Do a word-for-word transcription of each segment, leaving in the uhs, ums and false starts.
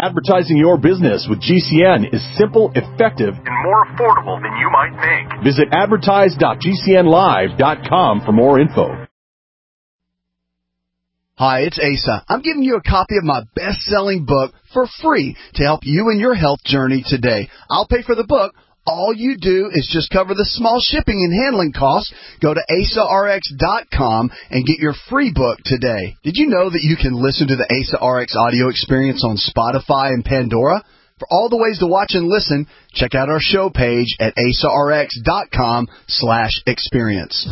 Advertising your business with G C N is simple, effective, and more affordable than you might think. Visit advertise dot g c n live dot com for more info. Hi, it's Asa. I'm giving you a copy of my best-selling book for free to help you in your health journey today. I'll pay for the book. All you do is just cover the small shipping and handling costs. Go to asa r x dot com and get your free book today. Did you know that you can listen to the Asa R X audio experience on Spotify and Pandora? For all the ways to watch and listen, check out our show page at asa r x dot com slash experience.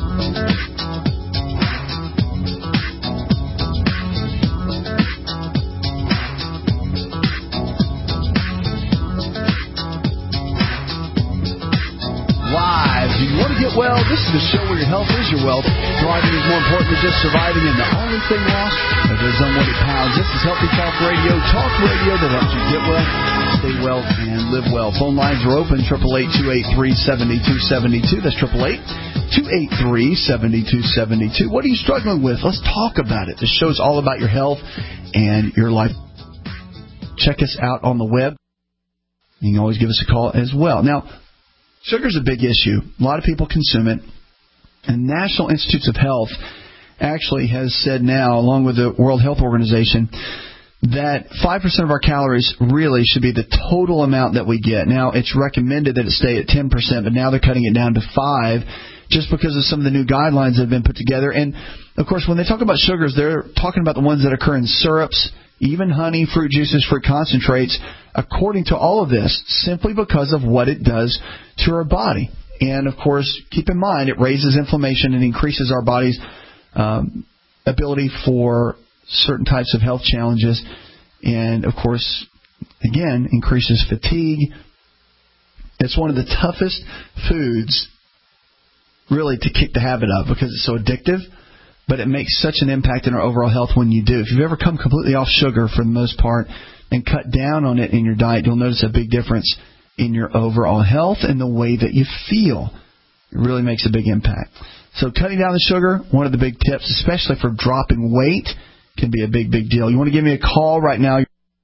Live. Do you want to get well? This is the show where your health is your wealth. Thriving is more important than just surviving, and the only thing lost are those unwanted pounds. This is Healthy Talk Radio, talk radio that helps you get well, stay well, and live well. Phone lines are open, eight eight eight, two eight three, seven two seven two. That's eight eight eight, two eight three, seven two seven two. What are you struggling with? Let's talk about it. This show is all about your health and your life. Check us out on the web. You can always give us a call as well. Now, sugar's a big issue. A lot of people consume it. And National Institutes of Health actually has said now, along with the World Health Organization, that five percent of our calories really should be the total amount that we get. Now, it's recommended that it stay at ten percent, but now they're cutting it down to five just because of some of the new guidelines that have been put together. And, of course, when they talk about sugars, they're talking about the ones that occur in syrups, even honey, fruit juices, fruit concentrates, according to all of this, simply because of what it does to our body. And, of course, keep in mind, it raises inflammation and increases our body's um, ability for certain types of health challenges. And, of course, again, increases fatigue. It's one of the toughest foods, really, to kick the habit of because it's so addictive. But it makes such an impact in our overall health when you do. If you've ever come completely off sugar for the most part and cut down on it in your diet, you'll notice a big difference in your overall health and the way that you feel. It really makes a big impact. So cutting down the sugar, one of the big tips, especially for dropping weight, can be a big, big deal. You want to give me a call right now?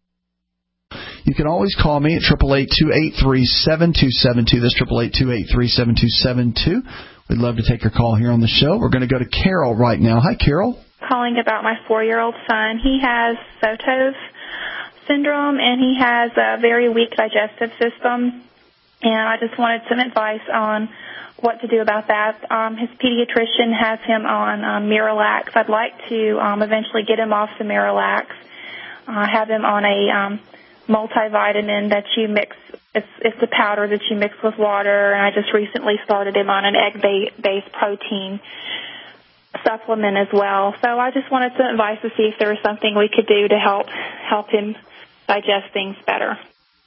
You can always call me at eight eight eight, two eight three, seven two seven two. That's eight eight eight, two eight three, seven two seven two. We'd love to take your call here on the show. We're going to go to Carol right now. Hi, Carol. Calling about my four-year-old son. He has Sotos syndrome, and he has a very weak digestive system. And I just wanted some advice on what to do about that. Um, his pediatrician has him on um, Miralax. I'd like to um, eventually get him off the Miralax, uh, have him on a um, multivitamin that you mix. It's, it's a powder that you mix with water, and I just recently started him on an egg-based protein supplement as well. So I just wanted some advice to see if there was something we could do to help help him digest things better.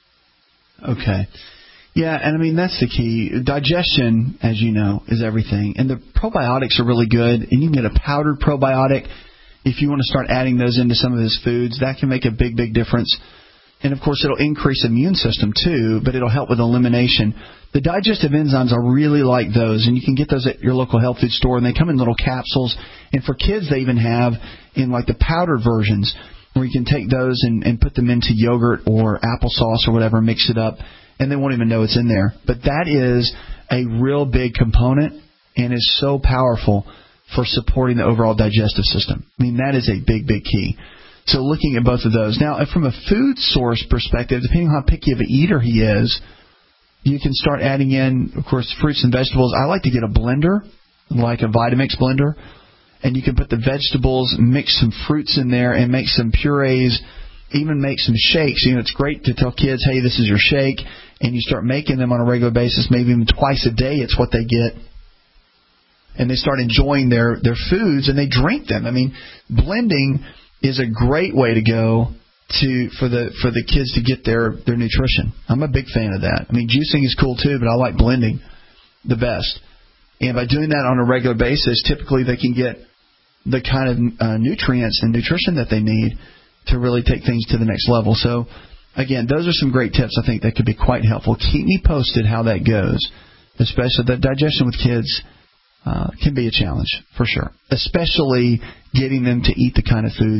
Okay. Yeah, and I mean, that's the key. Digestion, as you know, is everything. And the probiotics are really good, and you can get a powdered probiotic. If you want to start adding those into some of his foods, that can make a big, big difference. And, of course, it'll increase immune system, too, but it'll help with elimination. The digestive enzymes, I really like those, and you can get those at your local health food store, and they come in little capsules. And for kids, they even have in, like, the powdered versions where you can take those and, and put them into yogurt or applesauce or whatever, mix it up, and they won't even know it's in there. But that is a real big component and is so powerful for supporting the overall digestive system. I mean, that is a big, big key. So looking at both of those. Now, from a food source perspective, depending on how picky of an eater he is, you can start adding in, of course, fruits and vegetables. I like to get a blender, like a Vitamix blender, and you can put the vegetables, mix some fruits in there, and make some purees, even make some shakes. You know, it's great to tell kids, hey, this is your shake, and you start making them on a regular basis, maybe even twice a day. It's what they get. And they start enjoying their, their foods, and they drink them. I mean, blending is a great way to go to for the for the kids to get their, their nutrition. I'm a big fan of that. I mean, juicing is cool too, but I like blending the best. And by doing that on a regular basis, typically they can get the kind of uh, nutrients and nutrition that they need to really take things to the next level. So, again, those are some great tips I think that could be quite helpful. Keep me posted how that goes, especially the digestion with kids. Uh, can be a challenge, for sure, especially getting them to eat the kind of foods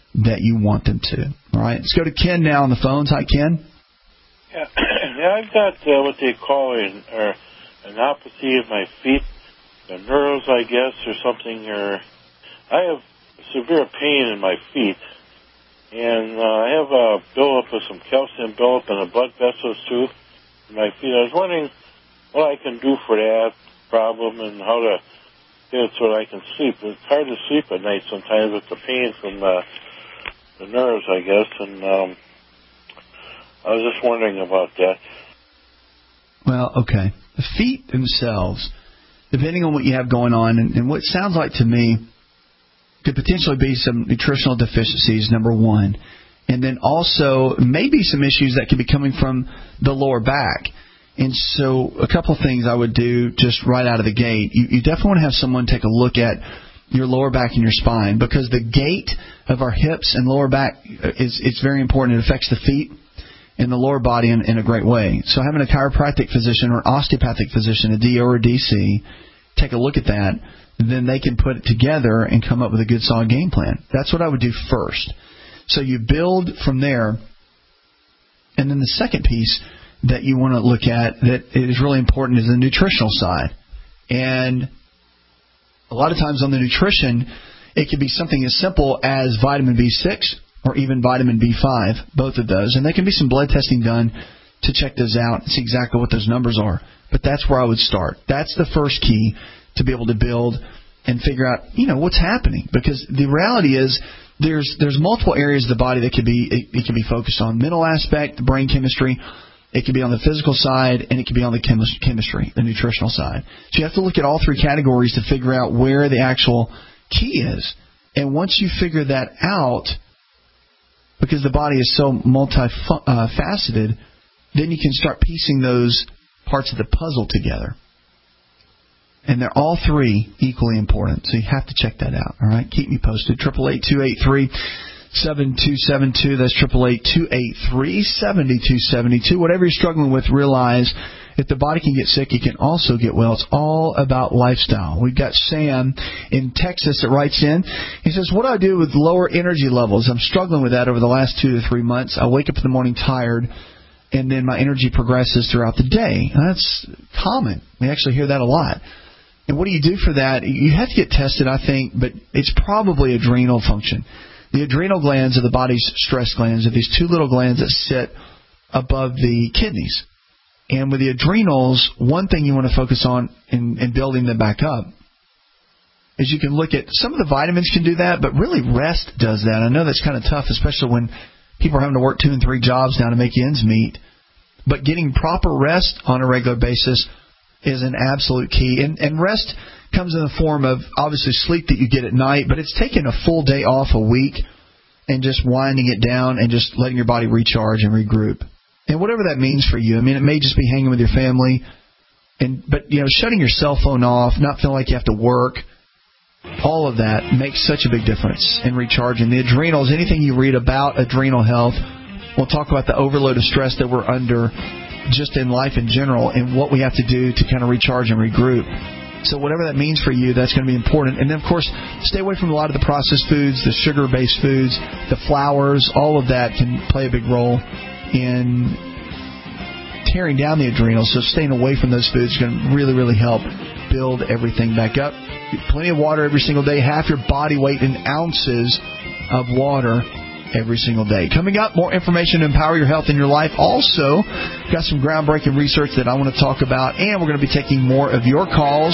that you want them to. All right, let's go to Ken now on the phones. Hi, Ken. Yeah, yeah I've got uh, what they call an, uh, an neuropathy of my feet, the nerves, I guess, or something. Or I have severe pain in my feet, and uh, I have a buildup of some calcium buildup in the blood vessels too in my feet. I was wondering what I can do for that problem and how to get it so that I can sleep. It's hard to sleep at night sometimes with the pain from uh, the nerves, I guess, and um, I was just wondering about that. Well, okay. The feet themselves, depending on what you have going on, and, and what sounds like to me could potentially be some nutritional deficiencies, number one, and then also maybe some issues that could be coming from the lower back. And so a couple of things I would do just right out of the gate. You, you definitely want to have someone take a look at your lower back and your spine, because the gait of our hips and lower back is it's very important. It affects the feet and the lower body in, in a great way. So having a chiropractic physician or osteopathic physician, a D O or a D C, take a look at that, then they can put it together and come up with a good solid game plan. That's what I would do first. So you build from there. And then the second piece that you want to look at that is really important is the nutritional side. And a lot of times on the nutrition, it can be something as simple as vitamin B six or even vitamin B five, both of those. And there can be some blood testing done to check those out and see exactly what those numbers are. But that's where I would start. That's the first key to be able to build and figure out, you know, what's happening. Because the reality is there's there's multiple areas of the body that could be it, it can be focused on. Mental aspect, the brain chemistry. It can be on the physical side, and it can be on the chemis- chemistry, the nutritional side. So you have to look at all three categories to figure out where the actual key is. And once you figure that out, because the body is so multifaceted, then you can start piecing those parts of the puzzle together. And they're all three equally important, so you have to check that out. All right, keep me posted. Triple eight two eight three seven two seven two. That's triple eight two eight three seven two seven two. Whatever you're struggling with, realize if the body can get sick, it can also get well. It's all about lifestyle. We've got Sam in Texas that writes in. He says, what do I do with lower energy levels? I'm struggling with that over the last two to three months. I wake up in the morning tired, and then my energy progresses throughout the day. That's common. We actually hear that a lot. And what do you do for that? You have to get tested, I think, but it's probably adrenal function. The adrenal glands are the body's stress glands. Are these two little glands that sit above the kidneys. And with the adrenals, one thing you want to focus on in, in building them back up is you can look at some of the vitamins can do that, but really rest does that. I know that's kind of tough, especially when people are having to work two and three jobs now to make ends meet. But getting proper rest on a regular basis is an absolute key. And, and rest comes in the form of, obviously, sleep that you get at night, but it's taking a full day off a week and just winding it down and just letting your body recharge and regroup. And whatever that means for you. I mean, it may just be hanging with your family, and but, you know, shutting your cell phone off, not feeling like you have to work, all of that makes such a big difference in recharging. The adrenals, anything you read about adrenal health, we'll talk about the overload of stress that we're under just in life in general and what we have to do to kind of recharge and regroup. So whatever that means for you, that's going to be important. And then, of course, stay away from a lot of the processed foods, the sugar-based foods, the flours. All of that can play a big role in tearing down the adrenals. So staying away from those foods is going to really, really help build everything back up. Plenty of water every single day. Half your body weight in ounces of water every single day. Coming up, more information to empower your health in your life. Also, got some groundbreaking research that I want to talk about, and we're going to be taking more of your calls.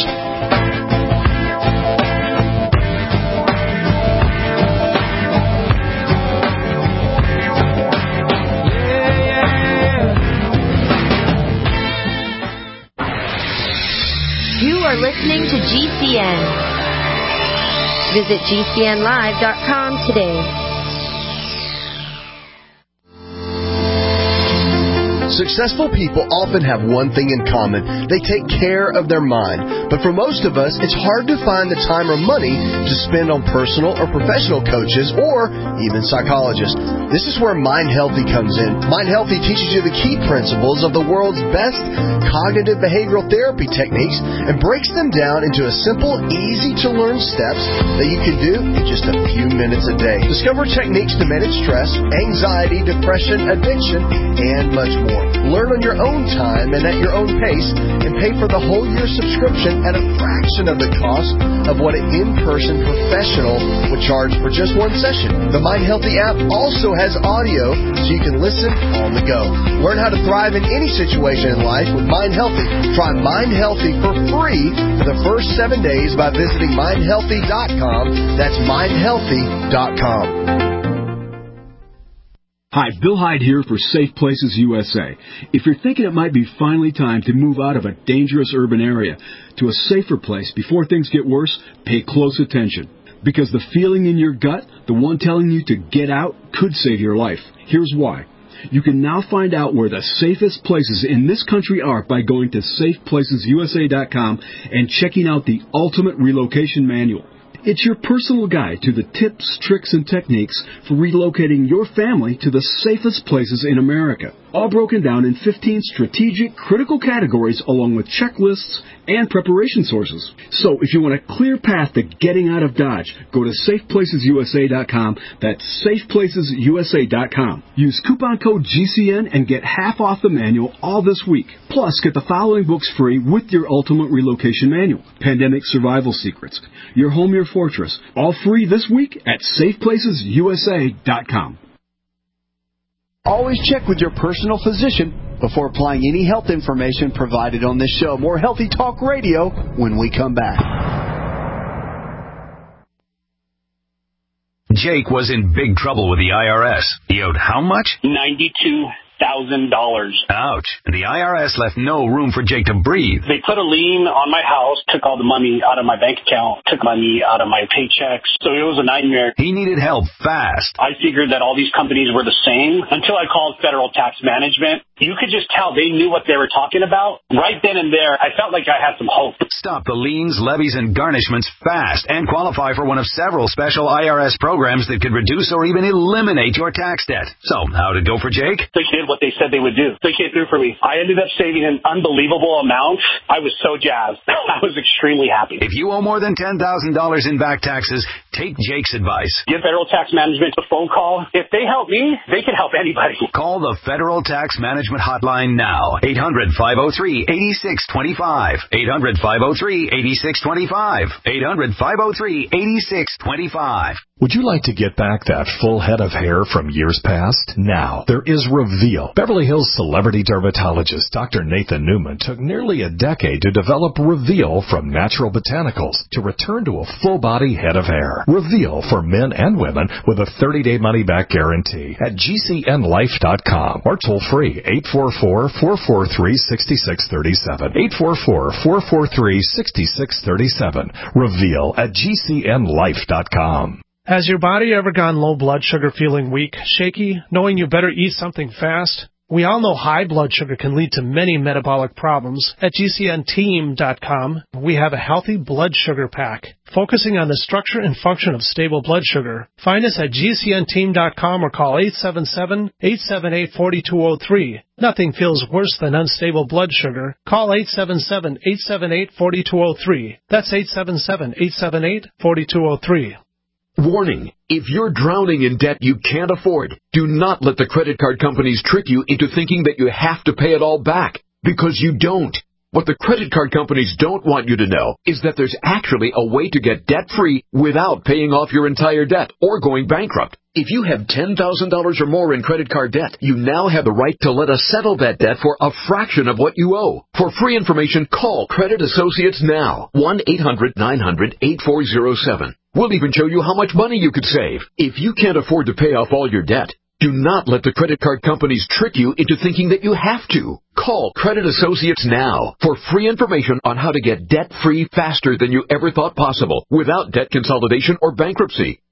You are listening to G C N. Visit G C N live dot com today. Successful people often have one thing in common. They take care of their mind. But for most of us, it's hard to find the time or money to spend on personal or professional coaches or even psychologists. This is where Mind Healthy comes in. Mind Healthy teaches you the key principles of the world's best cognitive behavioral therapy techniques and breaks them down into a simple, easy-to-learn steps that you can do in just a few minutes a day. Discover techniques to manage stress, anxiety, depression, addiction, and much more. Learn on your own time and at your own pace, and pay for the whole year subscription at a fraction of the cost of what an in-person professional would charge for just one session. The Mind Healthy app also has audio so you can listen on the go. Learn how to thrive in any situation in life with Mind Healthy. Try Mind Healthy for free for the first seven days by visiting mind healthy dot com. That's mind healthy dot com. Hi, Bill Hyde here for Safe Places U S A. If you're thinking it might be finally time to move out of a dangerous urban area to a safer place before things get worse, pay close attention. Because the feeling in your gut, the one telling you to get out, could save your life. Here's why. You can now find out where the safest places in this country are by going to safe places U S A dot com and checking out the Ultimate Relocation Manual. It's your personal guide to the tips, tricks, and techniques for relocating your family to the safest places in America. All broken down in fifteen strategic, critical categories along with checklists and preparation sources. So if you want a clear path to getting out of Dodge, go to safe places U S A dot com. That's safe places U S A dot com. Use coupon code G C N and get half off the manual all this week. Plus, get the following books free with your Ultimate Relocation Manual. Pandemic Survival Secrets, Your Home, Your Fortress. All free this week at safe places U S A dot com. Always check with your personal physician before applying any health information provided on this show. More Healthy Talk Radio when we come back. Jake was in big trouble with the I R S. He owed how much? ninety-two thousand dollars. Ouch. And the I R S left no room for Jake to breathe. They put a lien on my house, took all the money out of my bank account, took money out of my paychecks. So it was a nightmare. He needed help fast. I figured that all these companies were the same until I called Federal Tax Management. You could just tell they knew what they were talking about. Right then and there, I felt like I had some hope. Stop the liens, levies, and garnishments fast and qualify for one of several special I R S programs that could reduce or even eliminate your tax debt. So, how did it go for Jake? They did what they said they would do. They came through for me. I ended up saving an unbelievable amount. I was so jazzed. I was extremely happy. If you owe more than ten thousand dollars in back taxes, take Jake's advice. Give Federal Tax Management a phone call. If they help me, they can help anybody. Call the Federal Tax Management Hotline now. eight hundred, five oh three, eight six two five. eight hundred, five oh three, eight six two five. eight hundred, five oh three, eight six two five. Would you like to get back that full head of hair from years past? Now, there is Reveal. Beverly Hills celebrity dermatologist Doctor Nathan Newman took nearly a decade to develop Reveal from natural botanicals to return to a full-body head of hair. Reveal for men and women with a thirty-day money-back guarantee at G C N life dot com or toll-free eight four four, four four three, six six three seven. eight four four, four four three, six six three seven. Reveal at G C N life dot com. Has your body ever gone low blood sugar, feeling weak, shaky, knowing you better eat something fast? We all know high blood sugar can lead to many metabolic problems. At G C N team dot com, we have a healthy blood sugar pack, focusing on the structure and function of stable blood sugar. Find us at G C N team dot com or call eight seven seven, eight seven eight, four two zero three. Nothing feels worse than unstable blood sugar. Call eight seven seven, eight seven eight, four two zero three. That's eight seven seven, eight seven eight, four two zero three. Warning, if you're drowning in debt you can't afford, do not let the credit card companies trick you into thinking that you have to pay it all back, because you don't. What the credit card companies don't want you to know is that there's actually a way to get debt-free without paying off your entire debt or going bankrupt. If you have ten thousand dollars or more in credit card debt, you now have the right to let us settle that debt for a fraction of what you owe. For free information, call Credit Associates now, one eight hundred, nine hundred, eight four zero seven. We'll even show you how much money you could save. If you can't afford to pay off all your debt, do not let the credit card companies trick you into thinking that you have to. Call Credit Associates now for free information on how to get debt-free faster than you ever thought possible without debt consolidation or bankruptcy.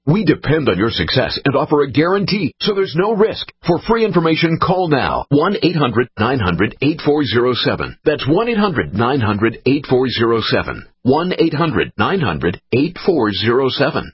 We depend on your success and offer a guarantee, so there's no risk. For free information, call now. one eight hundred nine hundred eight four zero seven. That's one eight hundred nine hundred eight four zero seven. one eight hundred nine hundred eight four zero seven.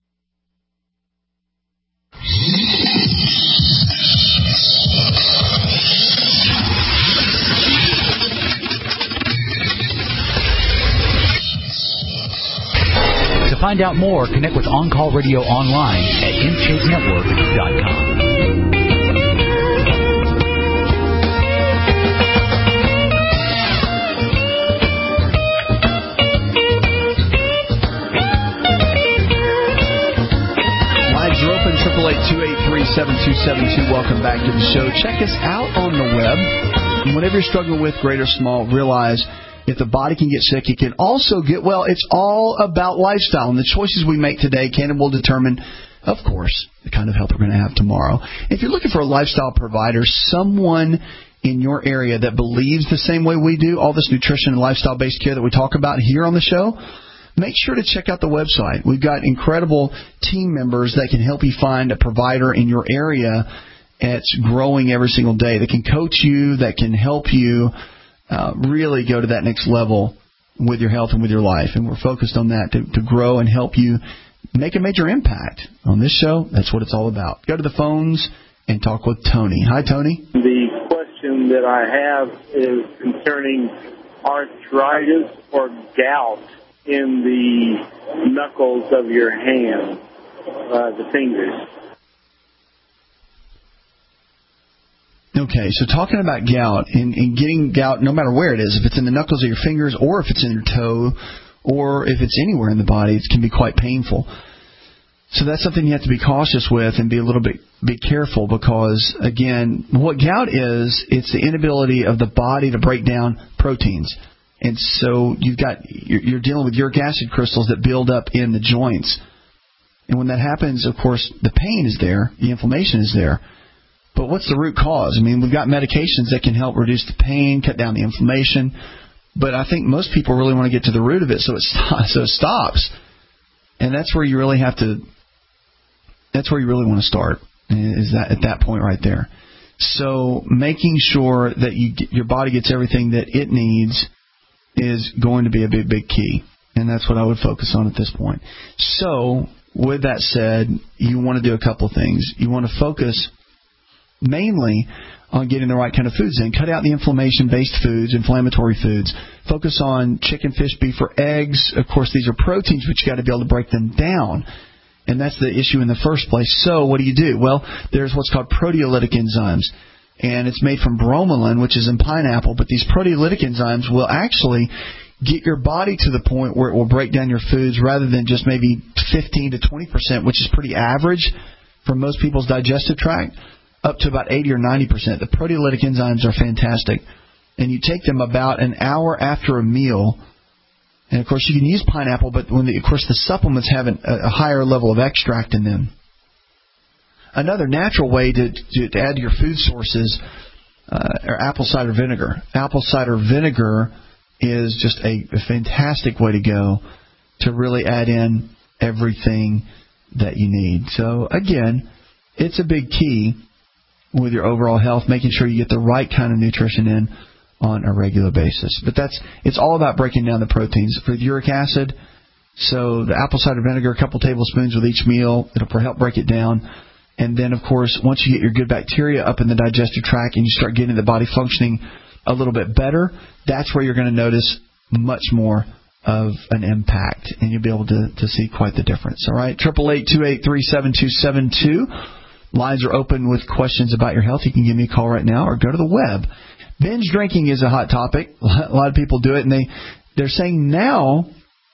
To find out more, connect with On Call Radio online at in shape network dot com. Lines are open, triple eight two eight three seven two seven two. Welcome back to the show. Check us out on the web. And whatever you're struggling with, great or small, realize if the body can get sick, it can also get well. It's all about lifestyle. And the choices we make today can and will determine, of course, the kind of health we're going to have tomorrow. If you're looking for a lifestyle provider, someone in your area that believes the same way we do, all this nutrition and lifestyle-based care that we talk about here on the show, make sure to check out the website. We've got incredible team members that can help you find a provider in your area that's growing every single day, that can coach you, that can help you Uh, really go to that next level with your health and with your life. And we're focused on that to, to grow and help you make a major impact. On this show, that's what it's all about. Go to the phones and talk with Tony. Hi, Tony. The question that I have is concerning arthritis or gout in the knuckles of your hand, uh, the fingers. Okay, so talking about gout and, and getting gout, no matter where it is, if it's in the knuckles of your fingers or if it's in your toe or if it's anywhere in the body, it can be quite painful. So that's something you have to be cautious with and be a little bit be careful because, again, what gout is, it's the inability of the body to break down proteins. And so you've got you're, you're dealing with uric acid crystals that build up in the joints. And when that happens, of course, the pain is there, the inflammation is there. But what's the root cause? I mean, we've got medications that can help reduce the pain, cut down the inflammation. But I think most people really want to get to the root of it so it stops. So it stops. And that's where you really have to, that's where you really want to start, is that at that point right there. So making sure that you get, your body gets everything that it needs is going to be a big, big key. And that's what I would focus on at this point. So with that said, you want to do a couple things. You want to focus mainly on getting the right kind of foods in. Cut out the inflammation-based foods, inflammatory foods. Focus on chicken, fish, beef, or eggs. Of course, these are proteins, but you got to be able to break them down. And that's the issue in the first place. So what do you do? Well, there's what's called proteolytic enzymes. And it's made from bromelain, which is in pineapple. But these proteolytic enzymes will actually get your body to the point where it will break down your foods rather than just maybe fifteen to twenty percent, which is pretty average for most people's digestive tract, up to about eighty or ninety percent. The proteolytic enzymes are fantastic. And you take them about an hour after a meal. And, of course, you can use pineapple, but when the, of course the supplements have an, a higher level of extract in them. Another natural way to, to, to add to your food sources uh, are apple cider vinegar. Apple cider vinegar is just a, a fantastic way to go to really add in everything that you need. So, again, it's a big key with your overall health, making sure you get the right kind of nutrition in on a regular basis. But that's it's all about breaking down the proteins. For the uric acid, so the apple cider vinegar, a couple tablespoons with each meal, it'll help break it down. And then, of course, once you get your good bacteria up in the digestive tract and you start getting the body functioning a little bit better, that's where you're going to notice much more of an impact, and you'll be able to, to see quite the difference. All right, triple eight two eight three seven two seven two. Lines are open with questions about your health. You can give me a call right now or go to the web. Binge drinking is a hot topic. A lot of people do it, and they, they're saying now,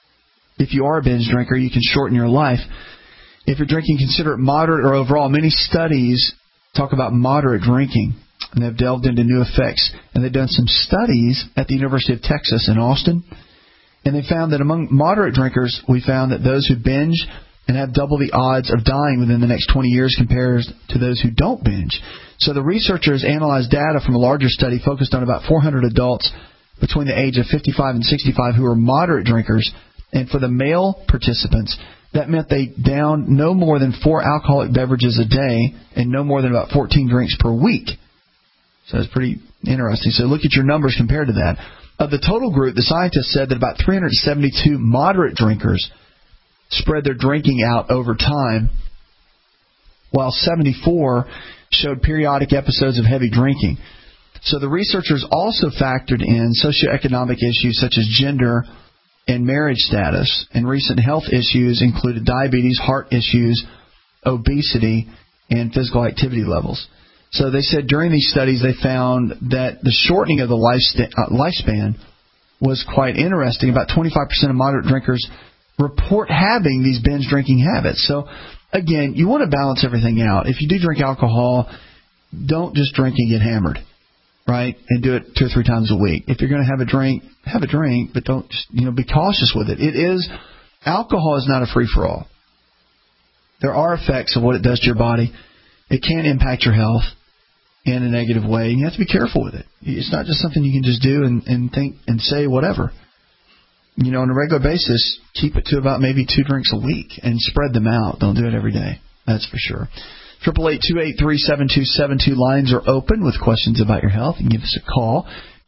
if you are a binge drinker, you can shorten your life. If you're drinking, consider it moderate or overall. Many studies talk about moderate drinking, and they've delved into new effects. And they've done some studies at the University of Texas in Austin, and they found that among moderate drinkers, we found that those who binge and have double the odds of dying within the next twenty years compared to those who don't binge. So the researchers analyzed data from a larger study focused on about four hundred adults between the age of fifty-five and sixty-five who were moderate drinkers. And for the male participants, that meant they downed no more than four alcoholic beverages a day and no more than about fourteen drinks per week. So it's pretty interesting. So look at your numbers compared to that. Of the total group, the scientists said that about three hundred seventy-two moderate drinkers spread their drinking out over time, while seventy-four showed periodic episodes of heavy drinking. So the researchers also factored in socioeconomic issues such as gender and marriage status, and recent health issues included diabetes, heart issues, obesity, and physical activity levels. So they said during these studies they found that the shortening of the lifespan, uh, lifespan was quite interesting. About twenty-five percent of moderate drinkers report having these binge drinking habits. So again, you want to balance everything out. If you do drink alcohol, don't just drink and get hammered, right? And do it two or three times a week. If you're going to have a drink, have a drink, but don't just, you know, be cautious with it. It is, alcohol is not a free-for-all. There are effects of what it does to your body. It can impact your health in a negative way, and you have to be careful with it. It's not just something you can just do and, and think and say whatever. You know, on a regular basis, keep it to about maybe two drinks a week and spread them out. Don't do it every day. That's for sure. triple eight two eight three seven two seven two lines are open with questions about your health. You can give us a call.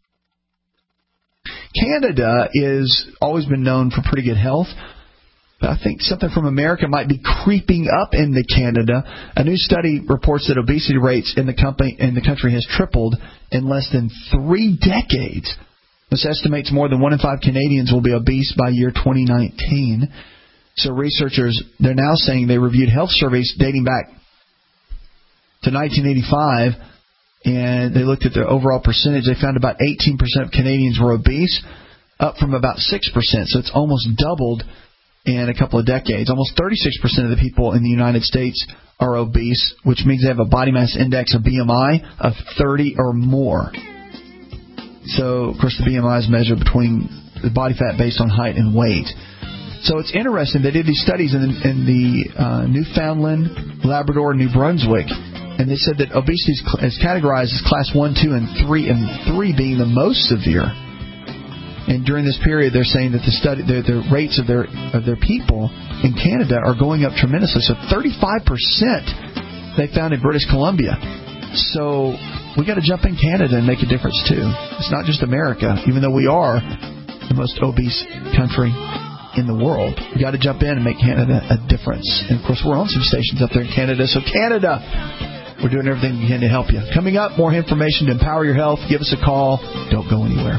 Canada is always been known for pretty good health, but I think something from America might be creeping up into Canada. A new study reports that obesity rates in the company in the country has tripled in less than three decades. This estimates more than one in five Canadians will be obese by year twenty nineteen. So researchers, they're now saying they reviewed health surveys dating back to nineteen eighty-five, and they looked at their overall percentage. They found about eighteen percent of Canadians were obese, up from about six percent. So it's almost doubled in a couple of decades. Almost thirty-six percent of the people in the United States are obese, which means they have a body mass index, a B M I, of thirty or more. So, of course, the B M I is measured between the body fat based on height and weight. So it's interesting. They did these studies in the, in the uh, Newfoundland, Labrador, and New Brunswick, and they said that obesity is categorized as class one, two, and three, and three being the most severe. And during this period, they're saying that the study, the, the rates of their of their people in Canada are going up tremendously. So thirty-five percent they found in British Columbia. So we got to jump in Canada and make a difference too. It's not just America, even though we are the most obese country in the world. We got to jump in and make Canada a difference. And of course, we're on some stations up there in Canada. So Canada, we're doing everything we can to help you. Coming up, more information to empower your health. Give us a call. Don't go anywhere.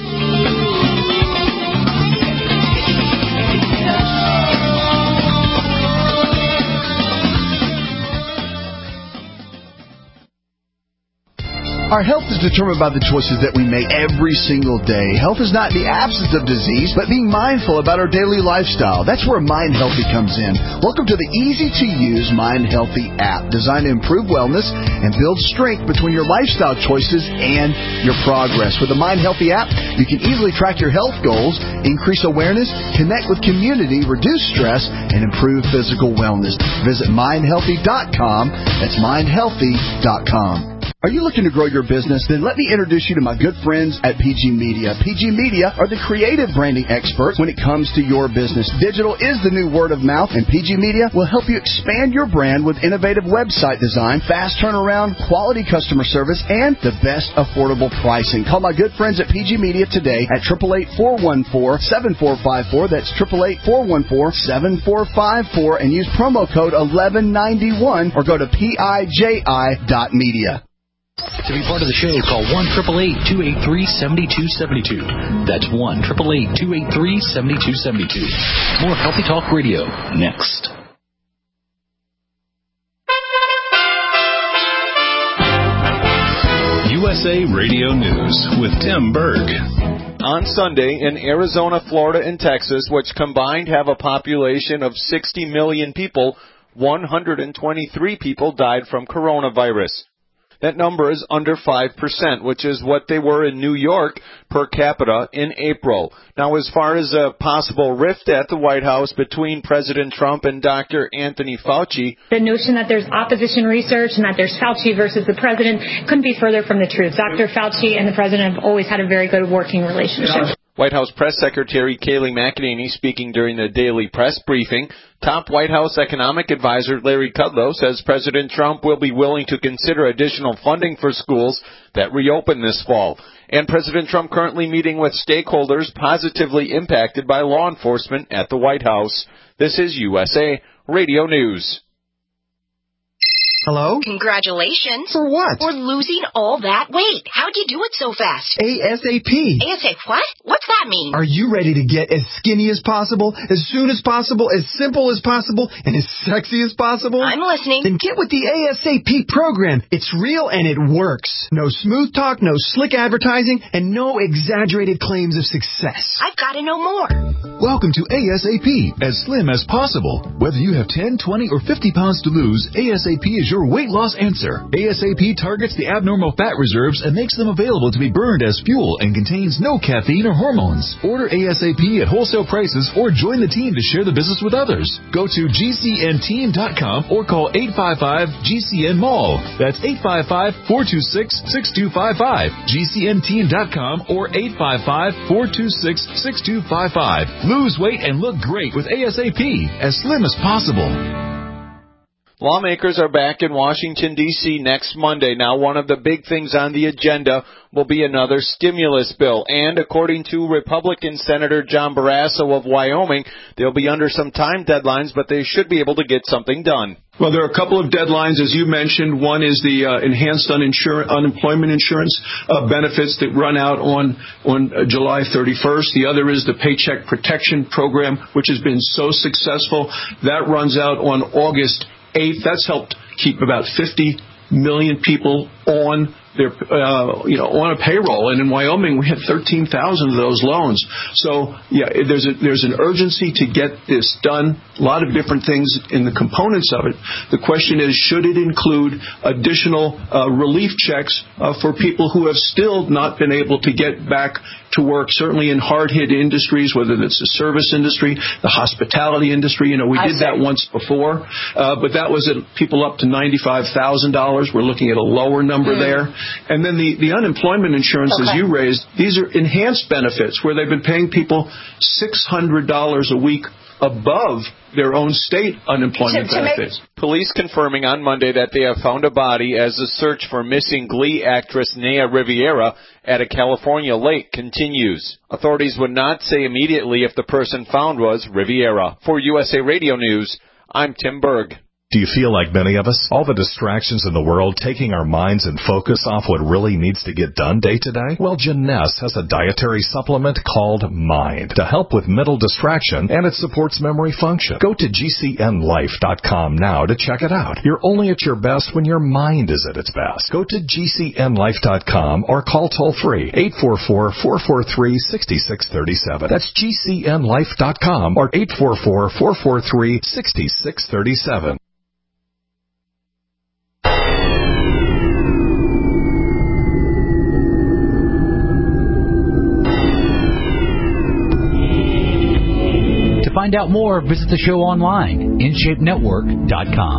Our health is determined by the choices that we make every single day. Health is not the absence of disease, but being mindful about our daily lifestyle. That's where Mind Healthy comes in. Welcome to the easy-to-use Mind Healthy app, designed to improve wellness and build strength between your lifestyle choices and your progress. With the Mind Healthy app, you can easily track your health goals, increase awareness, connect with community, reduce stress, and improve physical wellness. Visit mind healthy dot com. That's mind healthy dot com. Are you looking to grow your business? Then let me introduce you to my good friends at P G Media. P G Media are the creative branding experts when it comes to your business. Digital is the new word of mouth, and P G Media will help you expand your brand with innovative website design, fast turnaround, quality customer service, and the best affordable pricing. Call my good friends at P G Media today at eight eight eight, four one four, seven four five four. That's eight eight eight, four one four, seven four five four, and use promo code eleven ninety-one or go to P I J I dot media. To be part of the show, call one eight eight eight, two eight three, seven two seven two. That's one eight eight eight, two eight three, seven two seven two. More Healthy Talk Radio next. U S A Radio News with Tim Berg. On Sunday, in Arizona, Florida, and Texas, which combined have a population of sixty million people, one hundred twenty-three people died from coronavirus. That number is under five percent, which is what they were in New York per capita in April. Now, as far as a possible rift at the White House between President Trump and Doctor Anthony Fauci, the notion that there's opposition research and that there's Fauci versus the president couldn't be further from the truth. Doctor Fauci and the president have always had a very good working relationship. White House Press Secretary Kayleigh McEnany speaking during the daily press briefing. Top White House economic advisor Larry Kudlow says President Trump will be willing to consider additional funding for schools that reopen this fall. And President Trump currently meeting with stakeholders positively impacted by law enforcement at the White House. This is U S A Radio News. Hello? Congratulations. For what? For losing all that weight. How'd you do it so fast? ASAP. ASAP what? What's that mean? Are you ready to get as skinny as possible, as soon as possible, as simple as possible, and as sexy as possible? I'm listening. Then get with the ASAP program. It's real and it works. No smooth talk, no slick advertising, and no exaggerated claims of success. I've got to know more. Welcome to ASAP, as slim as possible. Whether you have ten, twenty, or fifty pounds to lose, ASAP is your weight loss answer. ASAP targets the abnormal fat reserves and makes them available to be burned as fuel and contains no caffeine or hormones. Order ASAP at wholesale prices or join the team to share the business with others. Go to G C N team dot com or call eight five five G C N mall. That's eight five five, four two six, six two five five. G C N team dot com or eight five five, four two six, six two five five. Lose weight and look great with ASAP, as slim as possible. Lawmakers are back in Washington, D C next Monday. Now, one of the big things on the agenda will be another stimulus bill. And according to Republican Senator John Barrasso of Wyoming, they'll be under some time deadlines, but they should be able to get something done. Well, there are a couple of deadlines, as you mentioned. One is the uh, enhanced uninsur- unemployment insurance uh, benefits that run out on, on uh, July thirty-first. The other is the Paycheck Protection Program, which has been so successful. That runs out on August eighth. That's helped keep about fifty million people on their, uh, you know, on a payroll. And in Wyoming, we had thirteen thousand of those loans. So, yeah, there's a, there's an urgency to get this done. A lot of different things in the components of it. The question is, should it include additional uh, relief checks uh, for people who have still not been able to get back to work, certainly in hard-hit industries, whether it's the service industry, the hospitality industry. You know, we I did see. that once before, uh, but that was at people up to ninety-five thousand dollars. We're looking at a lower number mm. there. And then the, the unemployment insurance, okay. as you raised, these are enhanced benefits where they've been paying people six hundred dollars a week above their own state unemployment to, to benefits. Make... Police confirming on Monday that they have found a body as the search for missing Glee actress Naya Riviera at a California lake continues. Authorities would not say immediately if the person found was Riviera. For U S A Radio News, I'm Tim Berg. Do you feel like many of us? All the distractions in the world taking our minds and focus off what really needs to get done day to day? Well, Jeunesse has a dietary supplement called Mind to help with mental distraction, and it supports memory function. Go to G C N life dot com now to check it out. You're only at your best when your mind is at its best. Go to G C N life dot com or call toll-free eight four four, four four three, six six three seven. That's G C N life dot com or eight four four, four four three, six six three seven. Find out more, visit the show online, in shape network dot com.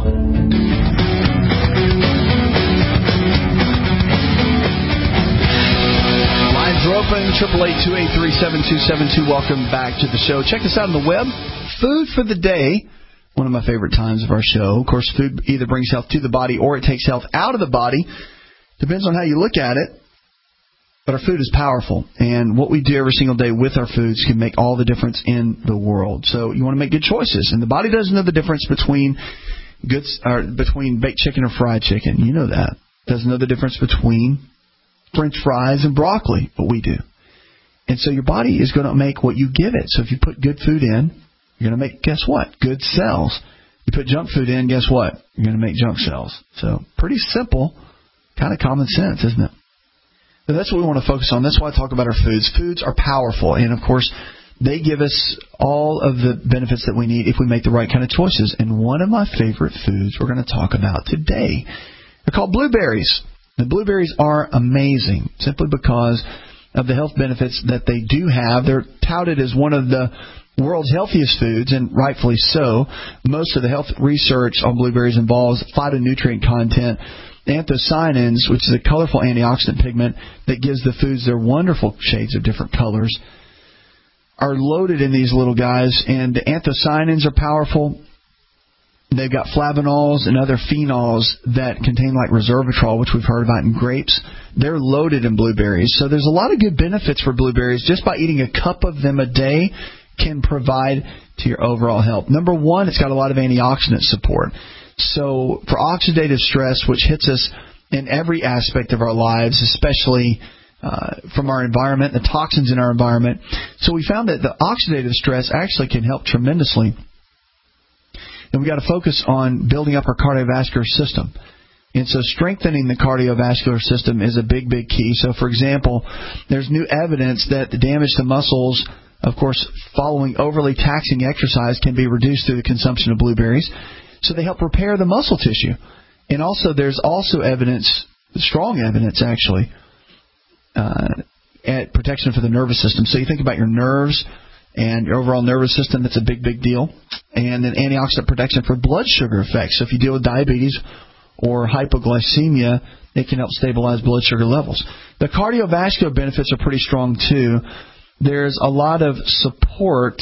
Lines are open, eight eight eight, two eight three, seven two seven two. Welcome back to the show. Check us out on the web. Food for the day, one of my favorite times of our show. Of course, food either brings health to the body or it takes health out of the body. Depends on how you look at it. But our food is powerful, and what we do every single day with our foods can make all the difference in the world. So you want to make good choices, and the body doesn't know the difference between good or between baked chicken or fried chicken. You know that. It doesn't know the difference between French fries and broccoli, but we do. And so your body is going to make what you give it. So if you put good food in, you're going to make, guess what? Good cells. You put junk food in, guess what? You're going to make junk cells. So pretty simple, kind of common sense, isn't it? So that's what we want to focus on. That's why I talk about our foods. Foods are powerful, and of course, they give us all of the benefits that we need if we make the right kind of choices. And one of my favorite foods we're going to talk about today, they're called blueberries. The blueberries are amazing simply because of the health benefits that they do have. They're touted as one of the world's healthiest foods, and rightfully so. Most of the health research on blueberries involves phytonutrient content, anthocyanins, which is a colorful antioxidant pigment that gives the foods their wonderful shades of different colors. are loaded in these little guys, and the anthocyanins are powerful. They've got flavanols and other phenols that contain like resveratrol, which we've heard about in grapes. They're loaded in blueberries. So there's a lot of good benefits for blueberries. Just by eating a cup of them a day can provide to your overall health. Number one, it's got a lot of antioxidant support. So for oxidative stress, which hits us in every aspect of our lives, especially uh, from our environment, the toxins in our environment. So we found that the oxidative stress actually can help tremendously. And we've got to focus on building up our cardiovascular system. And so strengthening the cardiovascular system is a big, big key. So, for example, there's new evidence that the damage to muscles, of course, following overly taxing exercise can be reduced through the consumption of blueberries. So they help repair the muscle tissue. And also there's also evidence, strong evidence actually, uh, at protection for the nervous system. So you think about your nerves and your overall nervous system, that's a big, big deal. And then antioxidant protection for blood sugar effects. So if you deal with diabetes or hypoglycemia, it can help stabilize blood sugar levels. The cardiovascular benefits are pretty strong too. There's a lot of support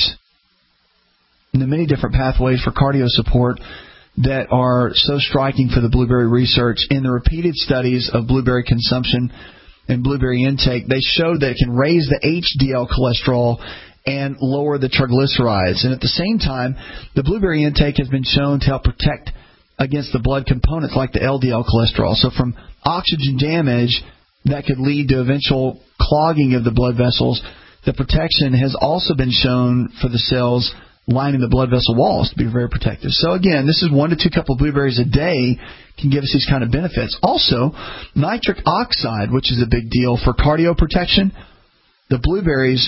in the many different pathways for cardio support that are so striking for the blueberry research. In the repeated studies of blueberry consumption and blueberry intake, they showed that it can raise the H D L cholesterol and lower the triglycerides. And at the same time, the blueberry intake has been shown to help protect against the blood components like the L D L cholesterol. So from oxygen damage that could lead to eventual clogging of the blood vessels, the protection has also been shown for the cells lining the blood vessel walls to be very protective. So again, this is one to two cup of blueberries a day can give us these kind of benefits. Also, nitric oxide, which is a big deal for cardio protection. The blueberries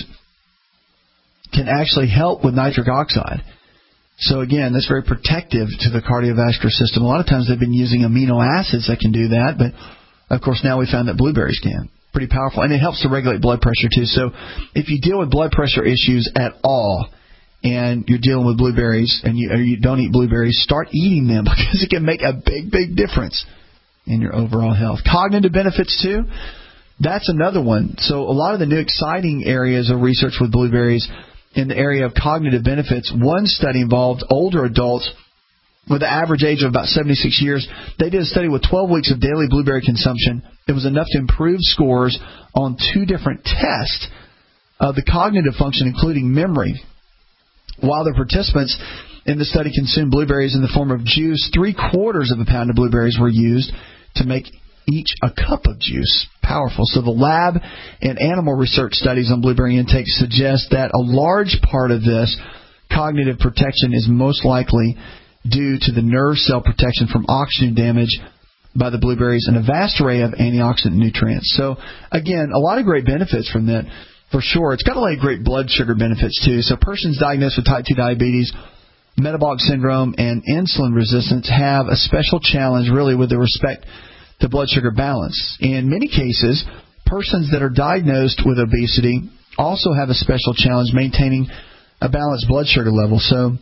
can actually help with nitric oxide. So again, that's very protective to the cardiovascular system. A lot of times they've been using amino acids that can do that, but of course now we found that blueberries can. Pretty powerful. And it helps to regulate blood pressure too. So if you deal with blood pressure issues at all and you're dealing with blueberries and you, or you don't eat blueberries, start eating them because it can make a big, big difference in your overall health. Cognitive benefits too. That's another one. So a lot of the new exciting areas of research with blueberries in the area of cognitive benefits. One study involved older adults with an average age of about seventy-six years. They did a study with twelve weeks of daily blueberry consumption. It was enough to improve scores on two different tests of the cognitive function, including memory. While the participants in the study consumed blueberries in the form of juice, three quarters of a pound of blueberries were used to make each a cup of juice. Powerful. So the lab and animal research studies on blueberry intake suggest that a large part of this cognitive protection is most likely due to the nerve cell protection from oxygen damage by the blueberries and a vast array of antioxidant nutrients. So again, a lot of great benefits from that for sure. It's got a lot of great blood sugar benefits too. So persons diagnosed with type two diabetes, metabolic syndrome, and insulin resistance have a special challenge really with the respect to blood sugar balance. In many cases, persons that are diagnosed with obesity also have a special challenge maintaining a balanced blood sugar level. So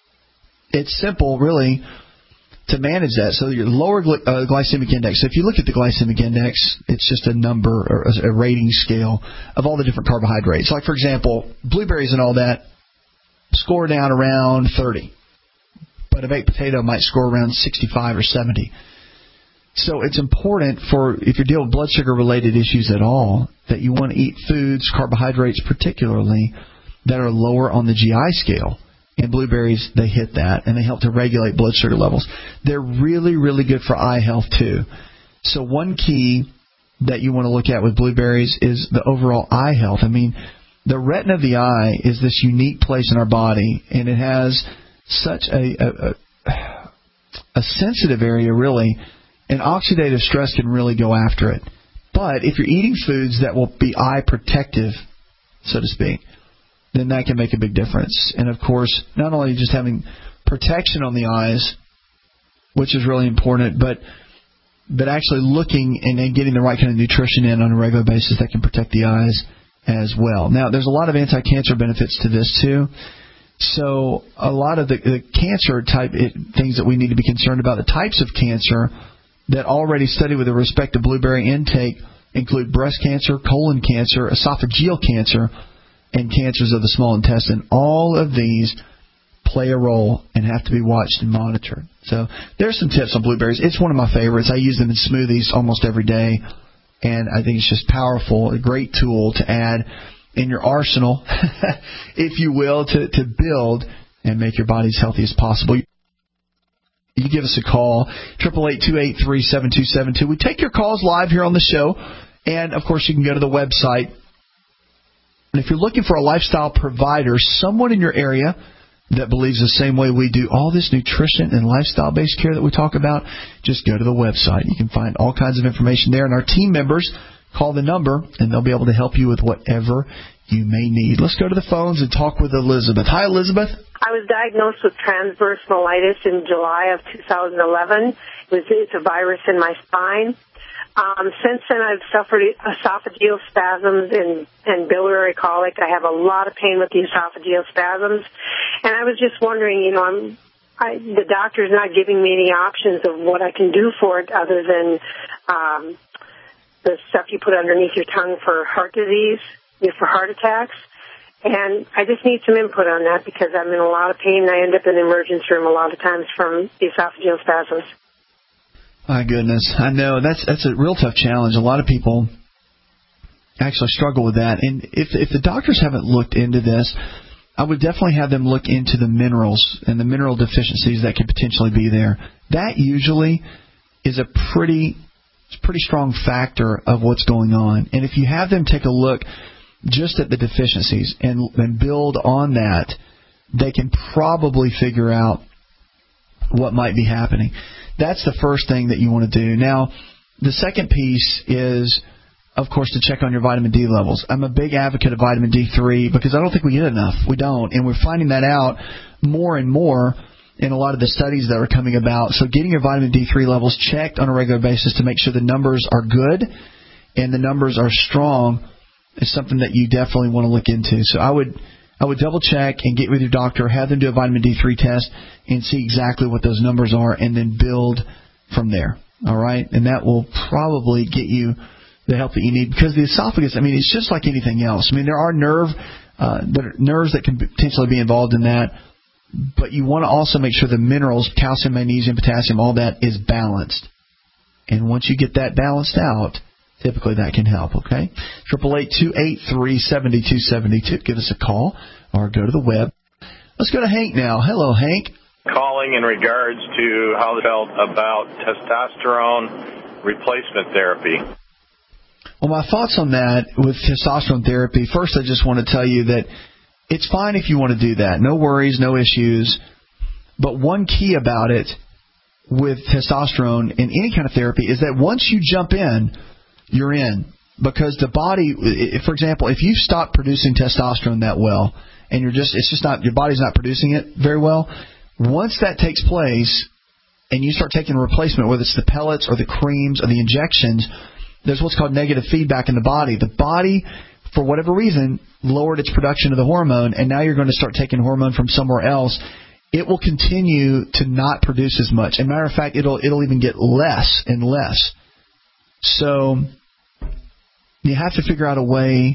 it's simple, really, to manage that. So your lower gly- uh, glycemic index. So if you look at the glycemic index, it's just a number or a rating scale of all the different carbohydrates. Like, for example, blueberries and all that score down around thirty. But a baked potato might score around sixty-five or seventy. So it's important for, if you're dealing with blood sugar-related issues at all, that you want to eat foods, carbohydrates particularly, that are lower on the G I scale. And blueberries, they hit that, and they help to regulate blood sugar levels. They're really, really good for eye health, too. So one key that you want to look at with blueberries is the overall eye health. I mean, the retina of the eye is this unique place in our body, and it has such a, a, a, a sensitive area, really, and oxidative stress can really go after it. But if you're eating foods that will be eye protective, so to speak, then that can make a big difference. And, of course, not only just having protection on the eyes, which is really important, but but actually looking and, and getting the right kind of nutrition in on a regular basis that can protect the eyes as well. Now, there's a lot of anti-cancer benefits to this, too. So a lot of the, the cancer type it, things that we need to be concerned about, the types of cancer that already studied with respect to blueberry intake include breast cancer, colon cancer, esophageal cancer, and cancers of the small intestine. All of these play a role and have to be watched and monitored. So there's some tips on blueberries. It's one of my favorites. I use them in smoothies almost every day, and I think it's just powerful, a great tool to add in your arsenal, if you will, to, to build and make your body as healthy as possible. You give us a call, eight eight eight, two eight three, seven two seven two. We take your calls live here on the show, and, of course, you can go to the website. And if you're looking for a lifestyle provider, someone in your area that believes the same way we do, all this nutrition and lifestyle-based care that we talk about, just go to the website. You can find all kinds of information there, and our team members call the number, and they'll be able to help you with whatever you may need. Let's go to the phones and talk with Elizabeth. Hi, Elizabeth. I was diagnosed with transverse myelitis in July of two thousand eleven. It was, it's a virus in my spine. Um, since then, I've suffered esophageal spasms and, and biliary colic. I have a lot of pain with the esophageal spasms. And I was just wondering, you know, I'm, I, the doctor's not giving me any options of what I can do for it other than um, the stuff you put underneath your tongue for heart disease, for heart attacks. And I just need some input on that because I'm in a lot of pain and I end up in the emergency room a lot of times from the esophageal spasms. My goodness. I know. That's that's a real tough challenge. A lot of people actually struggle with that. And if if the doctors haven't looked into this, I would definitely have them look into the minerals and the mineral deficiencies that could potentially be there. That usually is a pretty pretty strong factor of what's going on. And if you have them take a look just at the deficiencies and, and build on that, they can probably figure out what might be happening. That's the first thing that you want to do. Now, the second piece is, of course, to check on your vitamin D levels. I'm a big advocate of vitamin D three because I don't think we get enough. We don't. And we're finding that out more and more in a lot of the studies that are coming about. So getting your vitamin D three levels checked on a regular basis to make sure the numbers are good and the numbers are strong is something that you definitely want to look into. So I would I would double check and get with your doctor, have them do a vitamin D three test and see exactly what those numbers are and then build from there. All right? And that will probably get you the help that you need because the esophagus, I mean, it's just like anything else. I mean, there are nerve uh, there are nerves that can potentially be involved in that, but you want to also make sure the minerals, calcium, magnesium, potassium, all that is balanced. And once you get that balanced out, typically that can help, okay? eight eight eight, two eight three, seven two seven two. Give us a call or go to the web. Let's go to Hank now. Hello, Hank. Calling in regards to how they felt about testosterone replacement therapy. Well, my thoughts on that with testosterone therapy, first I just want to tell you that it's fine if you want to do that. No worries, no issues. But one key about it with testosterone in any kind of therapy is that once you jump in, you're in. Because the body, for example, if you stop producing testosterone that well, and you're just, it's just not, your body's not producing it very well, once that takes place, and you start taking a replacement, whether it's the pellets or the creams or the injections, there's what's called negative feedback in the body. The body, for whatever reason, lowered its production of the hormone, and now you're going to start taking hormone from somewhere else. It will continue to not produce as much. As a matter of fact, it'll it'll even get less and less. So you have to figure out a way